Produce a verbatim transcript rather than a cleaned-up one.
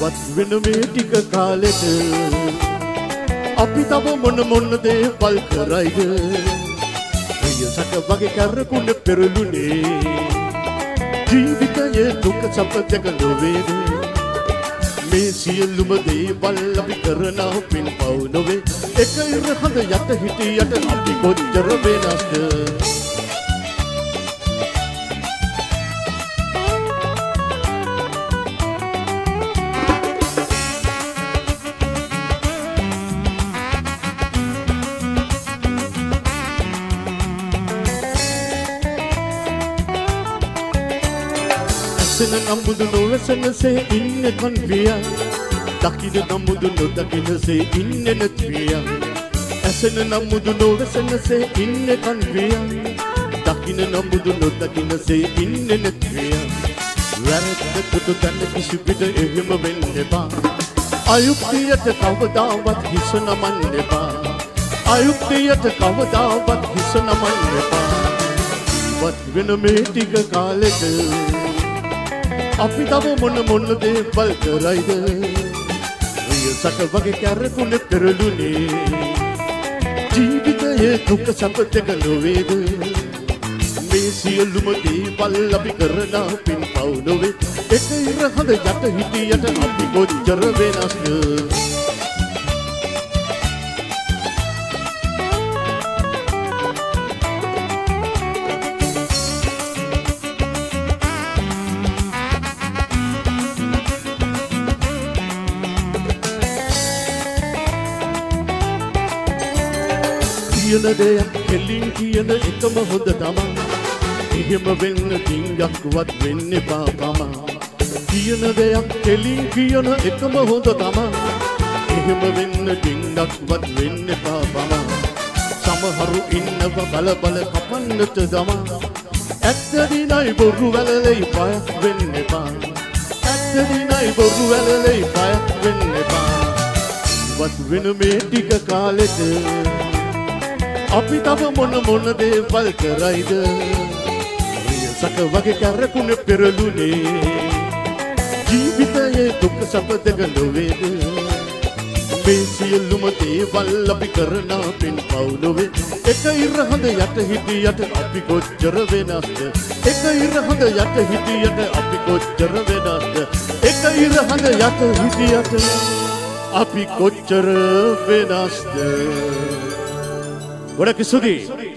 වත් වෙන මේ ටික කාලෙට අපි තව මොන මොන දේවල් කරයිද ප්‍රියසක වගේ කරකුණ පෙරළුනේ ජීවිතයේ දුක සැප දෙක නොවේද මේ සියලුම දේවල් අපි කරන පින් පව් නොවේ එක ඉර හඳ යට හිටියට අපි කොච්චර වෙනස්ද ඇසෙන නම්බුදු නොවැසෙනසේ ඉන්න කන්විය දකින නම්බුදු නොදකිනසේ ඉන්න නැත්විය ඇසෙන නම්බුදු නොවැසෙනසේ ඉන්න කන්විය දකින නම්බුදු නොදකිනසේ ඉන්න නැත්විය වැරද්දකට දැන කිසි පිට එහෙම වෙන්න එපා අයුක්තියට කවදාවත් හිස නමන්න එපා අයුක්තියට කවදාවත් හිස නමන්න එපා වත් වෙන මේ ටික කාලෙට අපි තව මොන මොන දේවල් කරයිද ප්‍රියසක වගේ කැරකුණ පෙරළුනේ ජීවිතයේ දුක සැප දෙක නොවේද මේ සියලුම දේවල් අපි කරන පින් පව් නොවේ එක ඉර හඳ යට හිටියට අපි කොච්චර වෙනස්ද කියන දෙයක් කෙලින් කියන එකම හොඳ තමා එහෙම වෙන්න ඩිංගක්වත් වෙන්න එපා තමා කියන දෙයක් කෙලින් කියන එකම හොඳ තමා එහෙම වෙන්න ඩිංගක්වත් වෙන්න එපා තමා සමහරු ඉන්නව බල බල කපන්නට තමා ඇත්ත දිනයි බොරු වැලලයි පයක් වෙන්න එපා ඇත්ත දිනයි බොරු වැලලයි පයක් වෙන්න එපා වත් වෙන මේ ටික කාලෙට අපි තව මොන මොන දේවල් කරයිද ප්‍රියසක වගේ කැරකුණ පෙරළුනේ ජීවිතයේ දුක සැප දෙක නොවේද මේ සියලුම දේවල් අපි කරන පින් පව් නොවේ එක ඉර හඳ යට හිටියට අපි කොච්චර වෙනස්ද එක ඉර හඳ යට හිටියට අපි කොච්චර වෙනස්ද එක ඉර හඳ යට හිටියට අපි කොච්චර වෙනස්ද ගොඩක් ස්තුතියි